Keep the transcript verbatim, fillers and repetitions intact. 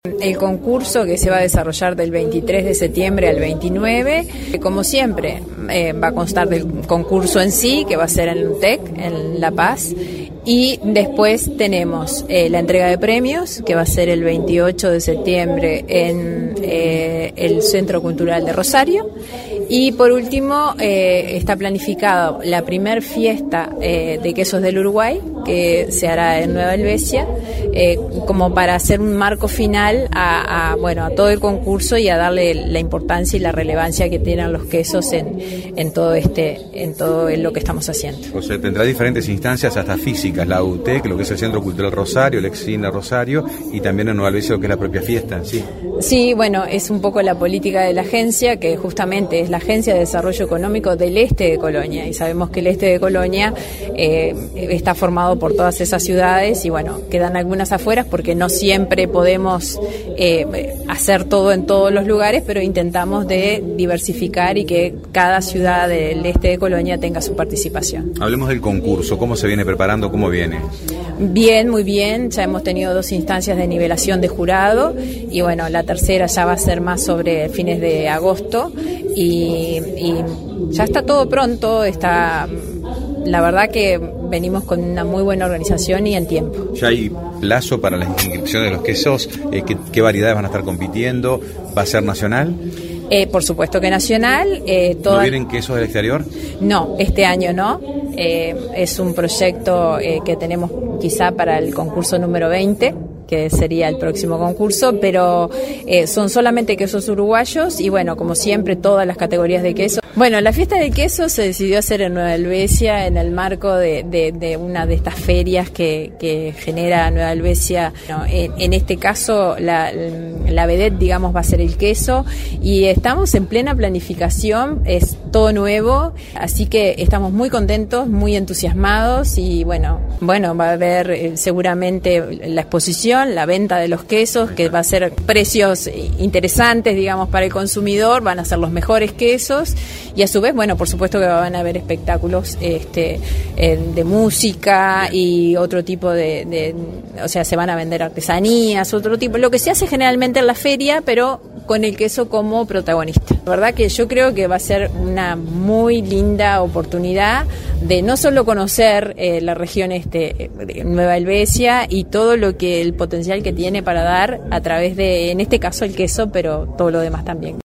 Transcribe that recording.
El concurso que se va a desarrollar del veintitrés de septiembre al veintinueve, como siempre, eh, va a constar del concurso en sí, que va a ser en UTEC, en La Paz, y después tenemos eh, la entrega de premios, que va a ser el veintiocho de septiembre en eh, el Centro Cultural de Rosario. Y por último, eh, está planificada la primer fiesta eh, de quesos del Uruguay, que se hará en Nueva Helvecia, eh, como para hacer un marco final a, a, bueno, a todo el concurso y a darle la importancia y la relevancia que tienen los quesos en, en todo este, en todo lo que estamos haciendo. O sea, tendrá diferentes instancias hasta físicas, la UTEC, lo que es el Centro Cultural Rosario, el ex-Cine Rosario, y también en Nueva Helvecia, lo que es la propia fiesta, ¿sí? Sí, bueno, es un poco la política de la agencia, que justamente es la Agencia de Desarrollo Económico del Este de Colonia, y sabemos que el Este de Colonia eh, está formado por todas esas ciudades y bueno, quedan algunas afueras porque no siempre podemos eh, hacer todo en todos los lugares, pero intentamos de diversificar y que cada ciudad del Este de Colonia tenga su participación. Hablemos del concurso, ¿cómo se viene preparando? ¿Cómo viene? Bien, muy bien, ya hemos tenido dos instancias de nivelación de jurado y bueno, la tercera ya va a ser más sobre fines de agosto y, y ya está todo pronto, está, la verdad que venimos con una muy buena organización y en tiempo. ¿Ya hay plazo para las inscripciones de los quesos? Eh, ¿qué, ¿Qué variedades van a estar compitiendo? ¿Va a ser nacional? Eh, por supuesto que nacional. Eh, toda... ¿No vienen quesos del exterior? No, este año no. Eh, es un proyecto eh, que tenemos quizá para el concurso número veinte, que sería el próximo concurso, pero eh, son solamente quesos uruguayos y bueno, como siempre, todas las categorías de queso. Bueno, la fiesta del queso se decidió hacer en Nueva Helvecia en el marco de, de, de una de estas ferias que, que genera Nueva Helvecia. No, en, en este caso, la, la vedette, digamos, va a ser el queso y estamos en plena planificación, es todo nuevo, así que estamos muy contentos, muy entusiasmados y bueno, bueno, va a haber eh, seguramente la exposición, la venta de los quesos, que va a ser precios interesantes, digamos, para el consumidor, van a ser los mejores quesos y a su vez, bueno, por supuesto que van a haber espectáculos este, eh, de música y otro tipo de, de, o sea, se van a vender artesanías, otro tipo, lo que se hace generalmente en la feria, pero con el queso como protagonista. La verdad que yo creo que va a ser una muy linda oportunidad de no solo conocer eh, la región este de Nueva Helvecia y todo lo que el potencial que tiene para dar a través de, en este caso, el queso, pero todo lo demás también.